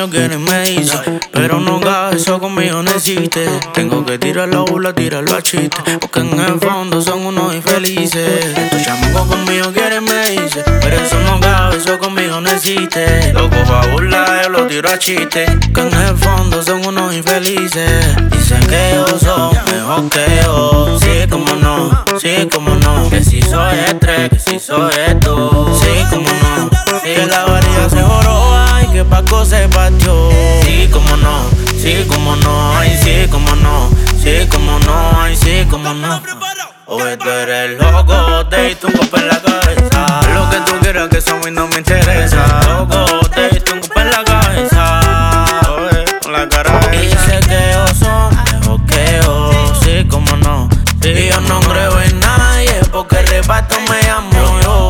conmigo quieres me dice, pero no hagas eso conmigo no existe. Tengo que tirar la burla, tirarlo a chiste, porque en el fondo son unos infelices. Estos chamacos conmigo quieren me dice, pero eso no hagas eso conmigo no existe. Loco pa' burlar, yo lo tiro a chiste, que en el fondo son unos infelices. Dicen que yo soy mejor que yo, sí como no, sí como no, que si soy estrés, que si soy esto, sí como no, que la varilla se joró, ay que Paco se partió, sí como no, sí como no, ay sí como no, sí como no, ay sí como no. Oye, tú eres loco, te diste un golpe en la cabeza. Lo que tú quieras que eso a mí no me interesa. Loco, te diste un golpe en la cabeza. Oye, con la cara esa. Dice que yo soy mejor que yo, sí como no. Y yo no creo en nadie, porque el reparto me llamo yo.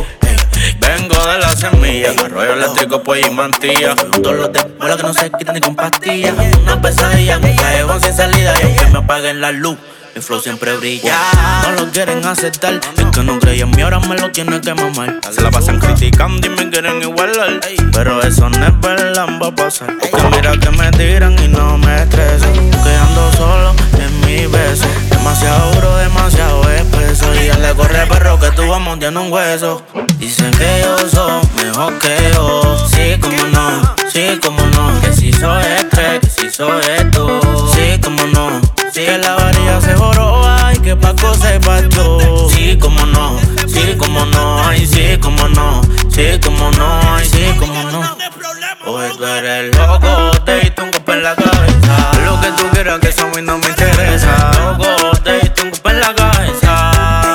Vengo de la semilla, arroyo eléctrico, pollo y mantilla. Todos los de bola que no se quitan ni con pastillas. Una pesadilla, un callejón sin salida. Y aunque me apaguen la luz, mi flow siempre brilla. No lo quieren aceptar, es que no creían en mí, ahora me lo tienen que mamar. Se la pasan criticando y me quieren igualar, pero eso no es verdad, va a pasar. Porque mira que me tiran y no me estreso, que ando solo en mi beso. Demasiado duro, demasiado espeso, y ya le corre perro que tú vas monteando un hueso. Dicen que yo soy mejor que yo, sí como no, sí como no, que si soy estrés, que si soy esto, sí como no, sí que la varilla se joró, ay que Paco se partió, sí como no, sí como no, ay sí como no, sí como no, ay sí como no. Oye, tú eres loco, te diste un golpe en la cabeza. Lo que tú quieras que eso a mí no me interesa. Loco, te diste un golpe en la cabeza,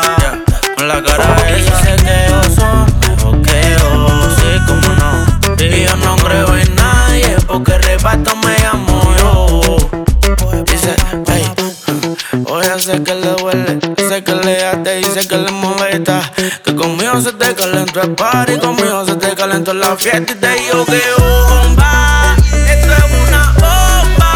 con la cara esa. Dice que yo soy mejor que yo, sí como no. Y yo no creo en nadie, porque el reparto me llamo yo. Dice, hey, oye, sé que le duele, sé que le ate, dice que le molesta, que conmigo se te calentó el party, conmigo se te calentó la fiesta y te digo que bomba, esto es una bomba.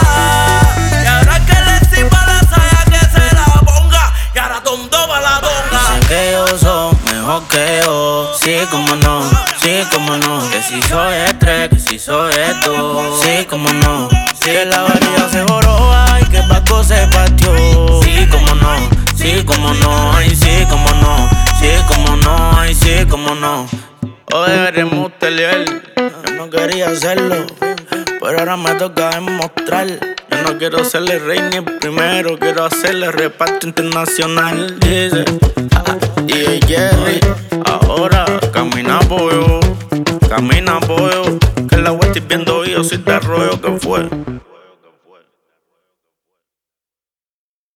Y ahora que le encima la saya que se la ponga, y ahora tondo pa' la donga. Dicen que yo soy mejor que yo, sí como no, sí como no, que si soy estrés, que si soy esto, sí como no, sí la varilla se joró, ay que Paco se partió, sí como no, sí como no, ay sí como no, sí como no, ay sí como no. Oye, eres mutelier, yo no quería hacerlo, pero ahora me toca demostrar. Yo no quiero serle rey ni el primero, quiero hacerle reparto internacional. Dice DJ Jerry, ahora camina pollo, que la voy estoy viendo yo si te arroyo que fue.